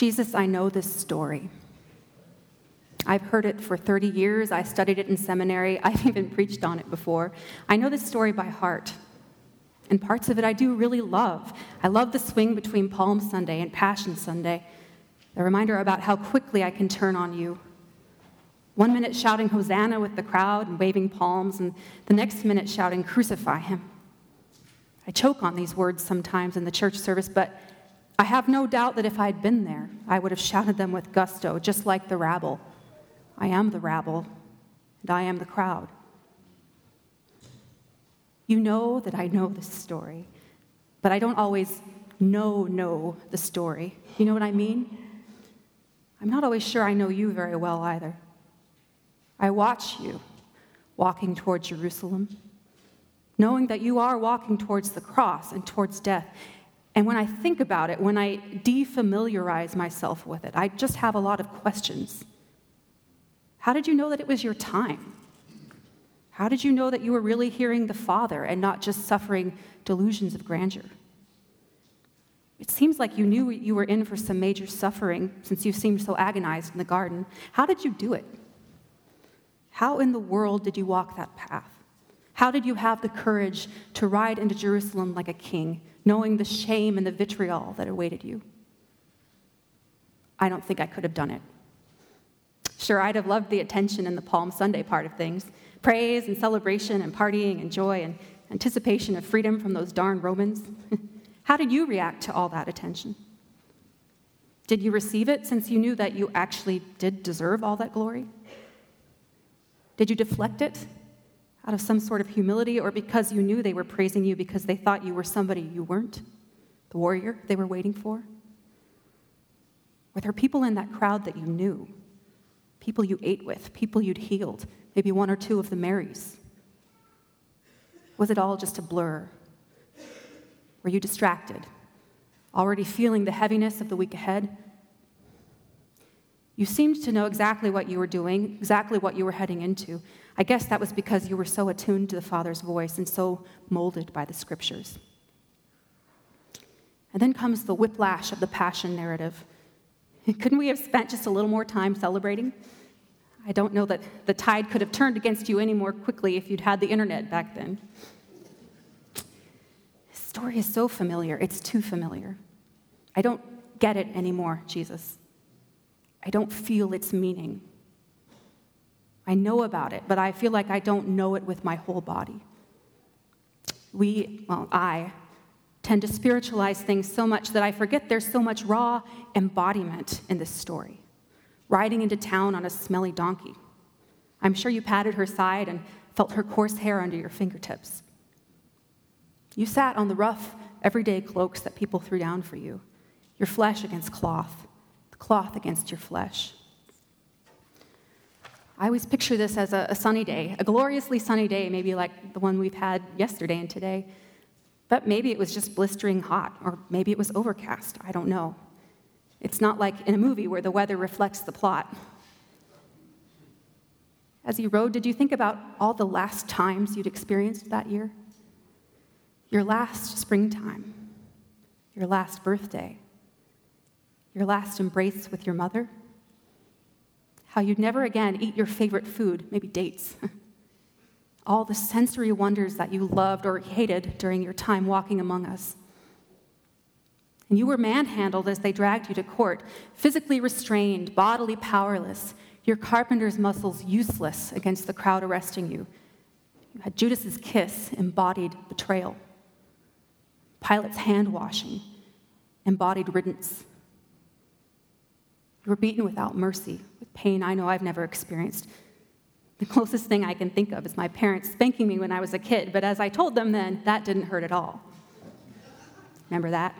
Jesus, I know this story. I've heard it for 30 years. I studied it in seminary. I've even preached on it before. I know this story by heart. And parts of it I do really love. I love the swing between Palm Sunday and Passion Sunday, the reminder about how quickly I can turn on you. 1 minute shouting Hosanna with the crowd and waving palms, and the next minute shouting, crucify him. I choke on these words sometimes in the church service, but I have no doubt that if I'd been there, I would have shouted them with gusto, just like the rabble. I am the rabble, and I am the crowd. You know that I know this story, but I don't always know the story. You know what I mean? I'm not always sure I know you very well either. I watch you walking towards Jerusalem, knowing that you are walking towards the cross and towards death. And when I think about it, when I defamiliarize myself with it, I just have a lot of questions. How did you know that it was your time? How did you know that you were really hearing the Father and not just suffering delusions of grandeur? It seems like you knew you were in for some major suffering since you seemed so agonized in the garden. How did you do it? How in the world did you walk that path? How did you have the courage to ride into Jerusalem like a king, knowing the shame and the vitriol that awaited you? I don't think I could have done it. Sure, I'd have loved the attention in the Palm Sunday part of things, praise and celebration and partying and joy and anticipation of freedom from those darn Romans. How did you react to all that attention? Did you receive it since you knew that you actually did deserve all that glory? Did you deflect it out of some sort of humility, or because you knew they were praising you because they thought you were somebody you weren't, the warrior they were waiting for? Were there people in that crowd that you knew? People you ate with, people you'd healed, maybe one or two of the Marys? Was it all just a blur? Were you distracted, already feeling the heaviness of the week ahead? You seemed to know exactly what you were doing, exactly what you were heading into. I guess that was because you were so attuned to the Father's voice and so molded by the Scriptures. And then comes the whiplash of the Passion narrative. Couldn't we have spent just a little more time celebrating? I don't know that the tide could have turned against you any more quickly if you'd had the internet back then. This story is so familiar. It's too familiar. I don't get it anymore, Jesus. I don't feel its meaning. I know about it, but I feel like I don't know it with my whole body. I tend to spiritualize things so much that I forget there's so much raw embodiment in this story. Riding into town on a smelly donkey. I'm sure you patted her side and felt her coarse hair under your fingertips. You sat on the rough, everyday cloaks that people threw down for you, your flesh against cloth, the cloth against your flesh. I always picture this as a sunny day, a gloriously sunny day, maybe like the one we've had yesterday and today. But maybe it was just blistering hot, or maybe it was overcast. I don't know. It's not like in a movie where the weather reflects the plot. As you rode, did you think about all the last times you'd experienced that year? Your last springtime, your last birthday, your last embrace with your mother? How you'd never again eat your favorite food, maybe dates. All the sensory wonders that you loved or hated during your time walking among us. And you were manhandled as they dragged you to court, physically restrained, bodily powerless, your carpenter's muscles useless against the crowd arresting you. You had Judas's kiss, embodied betrayal. Pilate's hand-washing, embodied riddance. You were beaten without mercy, with pain I know I've never experienced. The closest thing I can think of is my parents spanking me when I was a kid, but as I told them then, that didn't hurt at all. Remember that?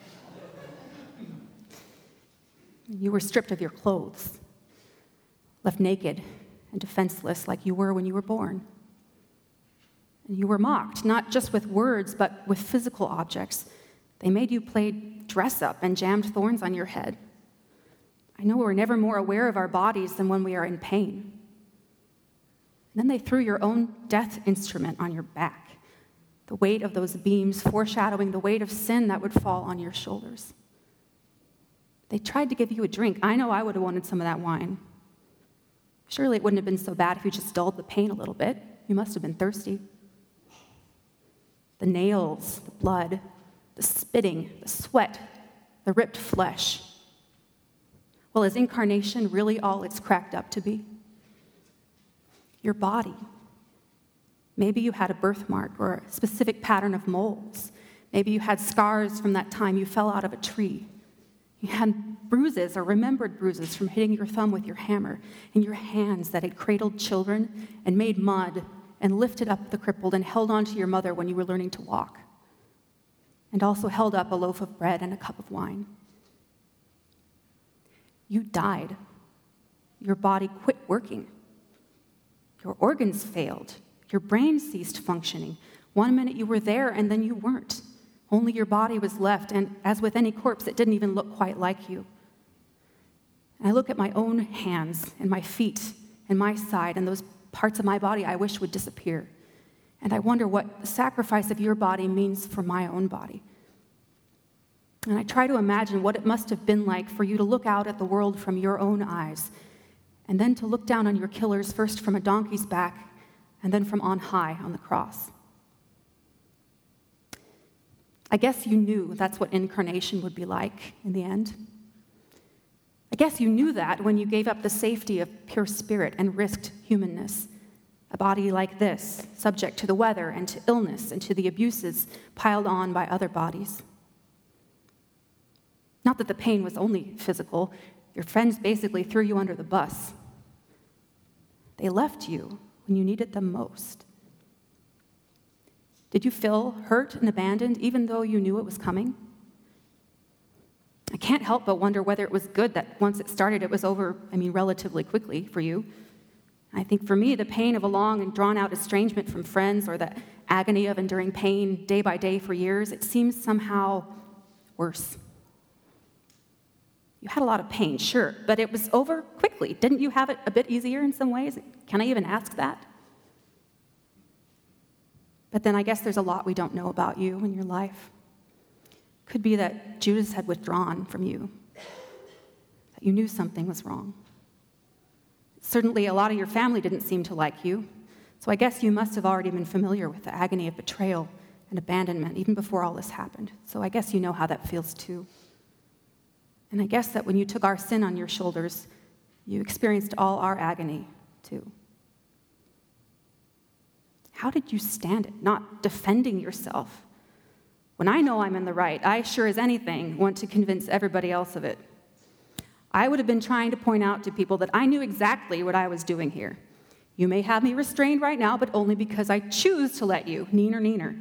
You were stripped of your clothes, left naked and defenseless like you were when you were born. And you were mocked, not just with words, but with physical objects. They made you play dress-up and jammed thorns on your head. I know we're never more aware of our bodies than when we are in pain. And then they threw your own death instrument on your back, the weight of those beams foreshadowing the weight of sin that would fall on your shoulders. They tried to give you a drink. I know I would have wanted some of that wine. Surely it wouldn't have been so bad if you just dulled the pain a little bit. You must have been thirsty. The nails, the blood, the spitting, the sweat, the ripped flesh. Well, is incarnation really all it's cracked up to be? Your body. Maybe you had a birthmark or a specific pattern of moles. Maybe you had scars from that time you fell out of a tree. You had bruises or remembered bruises from hitting your thumb with your hammer, and your hands that had cradled children and made mud and lifted up the crippled and held on to your mother when you were learning to walk, and also held up a loaf of bread and a cup of wine. You died. Your body quit working. Your organs failed. Your brain ceased functioning. 1 minute you were there, and then you weren't. Only your body was left, and as with any corpse, it didn't even look quite like you. And I look at my own hands and my feet and my side and those parts of my body I wish would disappear. And I wonder what the sacrifice of your body means for my own body. And I try to imagine what it must have been like for you to look out at the world from your own eyes, and then to look down on your killers first from a donkey's back and then from on high on the cross. I guess you knew that's what incarnation would be like in the end. I guess you knew that when you gave up the safety of pure spirit and risked humanness. A body like this, subject to the weather and to illness and to the abuses piled on by other bodies. Not that the pain was only physical. Your friends basically threw you under the bus. They left you when you needed them most. Did you feel hurt and abandoned even though you knew it was coming? I can't help but wonder whether it was good that once it started, it was over, relatively quickly for you. I think for me, the pain of a long and drawn-out estrangement from friends, or the agony of enduring pain day by day for years, it seems somehow worse. You had a lot of pain, sure, but it was over quickly. Didn't you have it a bit easier in some ways? Can I even ask that? But then I guess there's a lot we don't know about you and your life. Could be that Judas had withdrawn from you, that you knew something was wrong. Certainly, a lot of your family didn't seem to like you, so I guess you must have already been familiar with the agony of betrayal and abandonment even before all this happened. So I guess you know how that feels too. And I guess that when you took our sin on your shoulders, you experienced all our agony too. How did you stand it, not defending yourself? When I know I'm in the right, I sure as anything want to convince everybody else of it. I would have been trying to point out to people that I knew exactly what I was doing here. You may have me restrained right now, but only because I choose to let you. Neener, neener.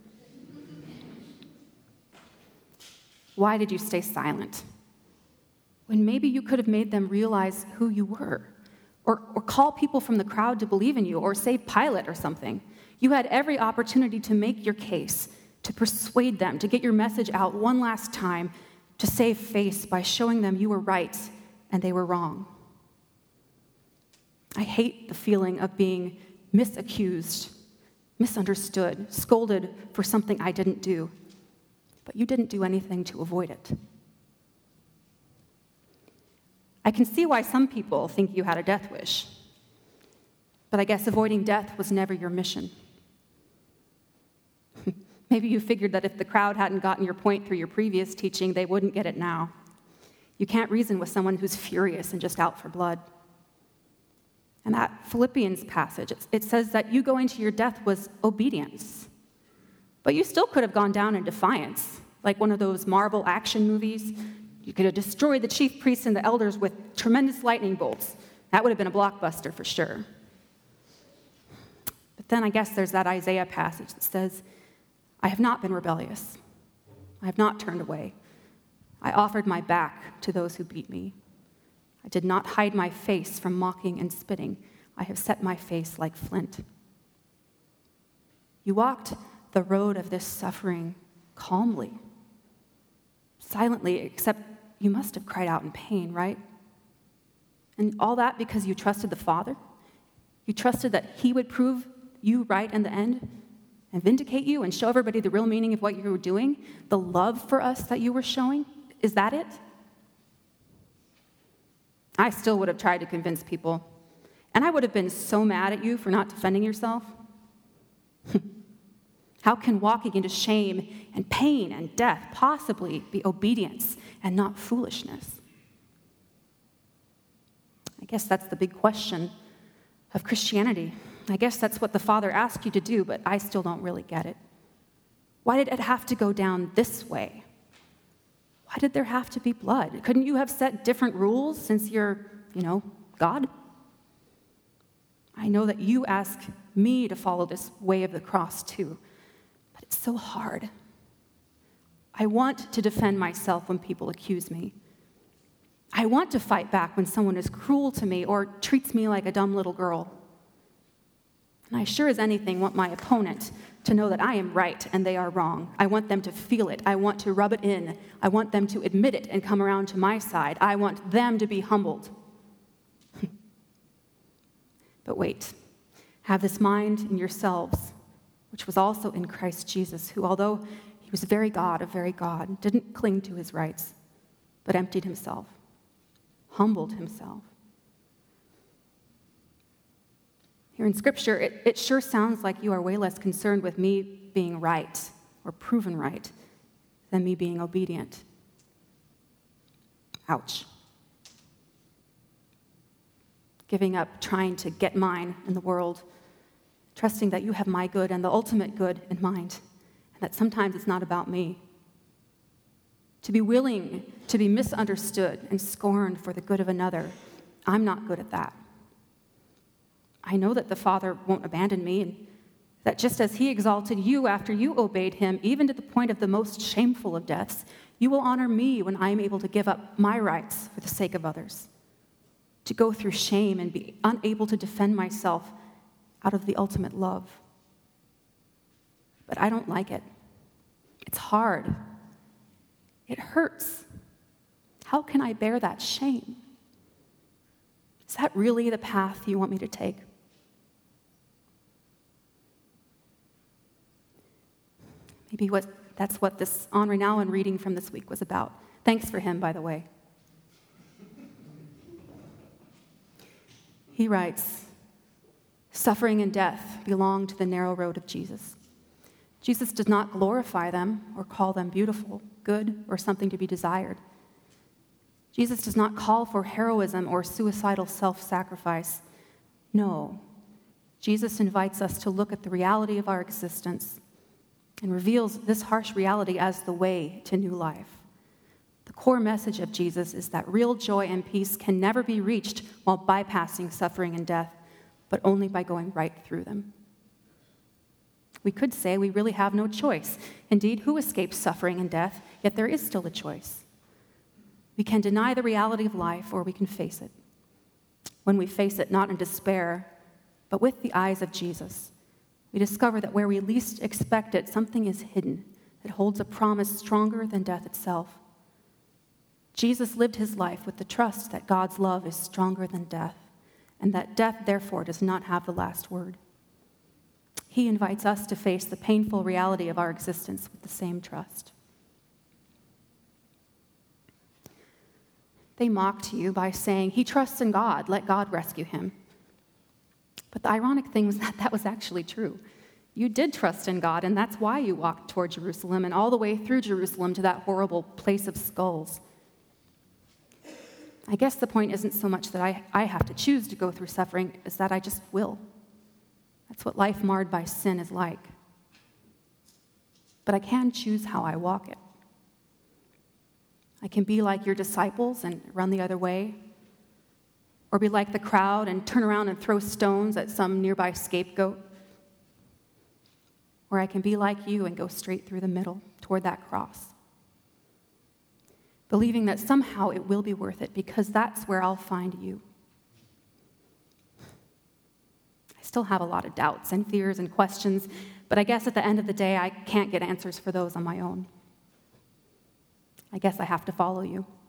Why did you stay silent? When maybe you could have made them realize who you were, or call people from the crowd to believe in you, or save Pilate or something. You had every opportunity to make your case, to persuade them, to get your message out one last time, to save face by showing them you were right and they were wrong. I hate the feeling of being misaccused, misunderstood, scolded for something I didn't do, but you didn't do anything to avoid it. I can see why some people think you had a death wish, but I guess avoiding death was never your mission. Maybe you figured that if the crowd hadn't gotten your point through your previous teaching, they wouldn't get it now. You can't reason with someone who's furious and just out for blood. And that Philippians passage, it says that you going to your death was obedience. But you still could have gone down in defiance, like one of those Marvel action movies. You could have destroyed the chief priests and the elders with tremendous lightning bolts. That would have been a blockbuster for sure. But then I guess there's that Isaiah passage that says, I have not been rebellious. I have not turned away. I offered my back to those who beat me. I did not hide my face from mocking and spitting. I have set my face like flint. You walked the road of this suffering calmly, silently, except you must have cried out in pain, right? And all that because you trusted the Father? You trusted that He would prove you right in the end and vindicate you and show everybody the real meaning of what you were doing, the love for us that you were showing? Is that it? I still would have tried to convince people, and I would have been so mad at you for not defending yourself. How can walking into shame and pain and death possibly be obedience and not foolishness? I guess that's the big question of Christianity. I guess that's what the Father asked you to do, but I still don't really get it. Why did it have to go down this way? Why did there have to be blood? Couldn't you have set different rules since you're, God? I know that you ask me to follow this way of the cross too, but it's so hard. I want to defend myself when people accuse me. I want to fight back when someone is cruel to me or treats me like a dumb little girl. And I sure as anything want my opponent to know that I am right and they are wrong. I want them to feel it. I want to rub it in. I want them to admit it and come around to my side. I want them to be humbled. But wait, have this mind in yourselves, which was also in Christ Jesus, who, although he was very God of very God, didn't cling to his rights, but emptied himself, humbled himself. Here in Scripture, it sure sounds like you are way less concerned with me being right or proven right than me being obedient. Ouch. Giving up trying to get mine in the world, trusting that you have my good and the ultimate good in mind, and that sometimes it's not about me. To be willing to be misunderstood and scorned for the good of another, I'm not good at that. I know that the Father won't abandon me, and that just as he exalted you after you obeyed him, even to the point of the most shameful of deaths, you will honor me when I am able to give up my rights for the sake of others, to go through shame and be unable to defend myself out of the ultimate love. But I don't like it. It's hard. It hurts. How can I bear that shame? Is that really the path you want me to take? Maybe that's what this Henri Nouwen reading from this week was about. Thanks for him, by the way. He writes, "Suffering and death belong to the narrow road of Jesus. Jesus does not glorify them or call them beautiful, good, or something to be desired. Jesus does not call for heroism or suicidal self-sacrifice. No, Jesus invites us to look at the reality of our existence and reveals this harsh reality as the way to new life. The core message of Jesus is that real joy and peace can never be reached while bypassing suffering and death, but only by going right through them. We could say we really have no choice. Indeed, who escapes suffering and death? Yet there is still a choice. We can deny the reality of life, or we can face it. When we face it not in despair, but with the eyes of Jesus, we discover that where we least expect it, something is hidden that holds a promise stronger than death itself. Jesus lived his life with the trust that God's love is stronger than death, and that death, therefore, does not have the last word. He invites us to face the painful reality of our existence with the same trust. They mocked you by saying, "He trusts in God, let God rescue him." But the ironic thing was that was actually true. You did trust in God, and that's why you walked toward Jerusalem and all the way through Jerusalem to that horrible place of skulls. I guess the point isn't so much that I have to choose to go through suffering, as that I just will. That's what life marred by sin is like. But I can choose how I walk it. I can be like your disciples and run the other way, or be like the crowd and turn around and throw stones at some nearby scapegoat. Or I can be like you and go straight through the middle toward that cross, believing that somehow it will be worth it because that's where I'll find you. I still have a lot of doubts and fears and questions, but I guess at the end of the day, I can't get answers for those on my own. I guess I have to follow you.